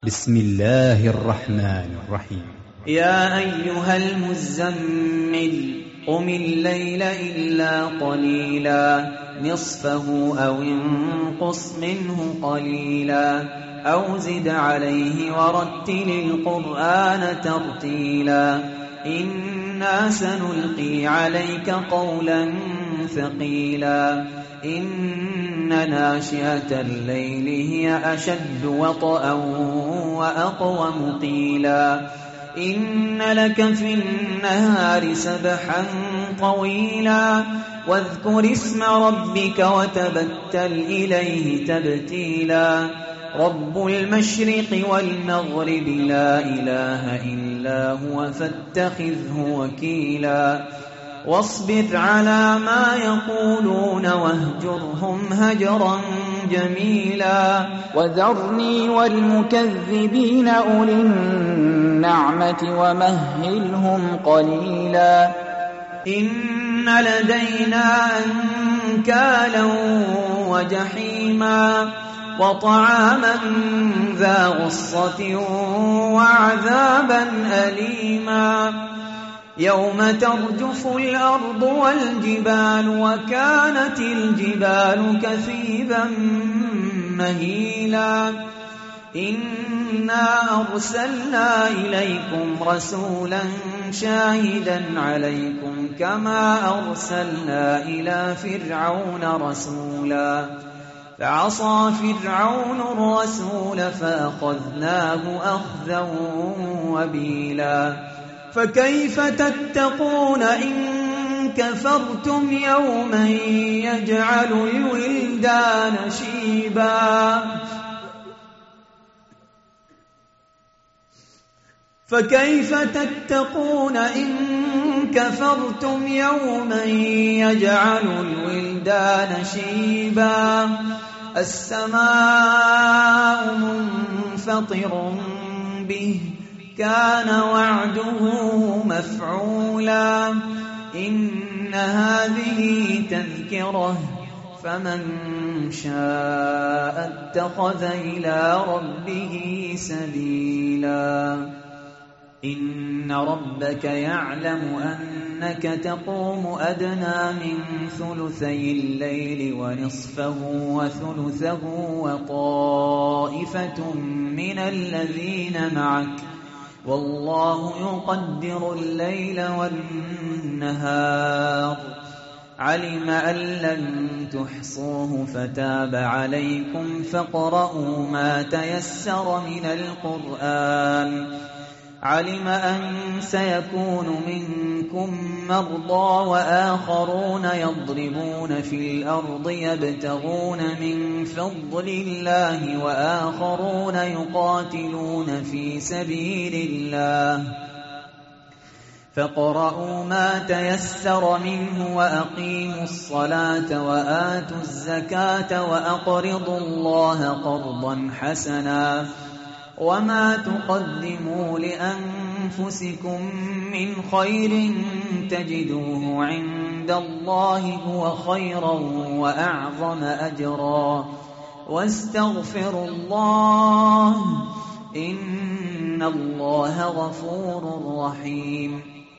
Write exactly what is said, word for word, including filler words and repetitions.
بسم الله الرحمن الرحيم. يا أيها المزمل قم الليل إلا قليلا نصفه أو انقص منه قليلا أو زد عليه ورتل القرآن ترتيلا إنا سنلقي عليك قولا ثقيلا إن ناشئة الليل هي أشد وطئا وأقوم قيلا إن لك في النهار سبحا طويلا واذكر اسم ربك وتبتل إليه تبتيلا رب المشرق والمغرب لا إله إلا هو فاتخذه وكيلا واصبر على ما يقولون واهجرهم هجرا جميلا وذرني والمكذبين أولي النعمة ومهلهم قليلا إن لدينا أنكالا وجحيما وطعاما ذا غصة وعذابا أليما يوم ترجف الأرض والجبال وكانت الجبال كثيبا مهيلا إنا أرسلنا إليكم رسولا شاهدا عليكم كما أرسلنا إلى فرعون رسولا فعصى فرعون الرسول فأخذناه أخذا وبيلا فكيف تتقون إن كفرتم يوما يجعل الولدان شيبا فكيف تتقون إن كفرتم يوما يجعل الولدان شيبا السماء منفطر به كان وعده مفعولا إن هذه تذكرة فمن شاء اتخذ إلى ربه سبيلا إن ربك يعلم أنك تقوم أدنى من ثلثي الليل ونصفه وثلثه وطائفة من الذين معك والله يقدر الليل والنهار علم أن لن تحصوه فتاب عليكم فاقرؤوا ما تيسر من القرآن علم أن سيكون منكم مرضى وآخرون يضربون في الأرض يبتغون من فضل الله وآخرون يقاتلون في سبيل الله فاقرؤوا ما تيسر منه وأقيموا الصلاة وآتوا الزكاة وأقرضوا الله قرضا حسنا وما تقدموا لأنفسكم من خير تجدوه عند الله هو خيرا وأعظم أجرا واستغفروا الله إن الله غفور رحيم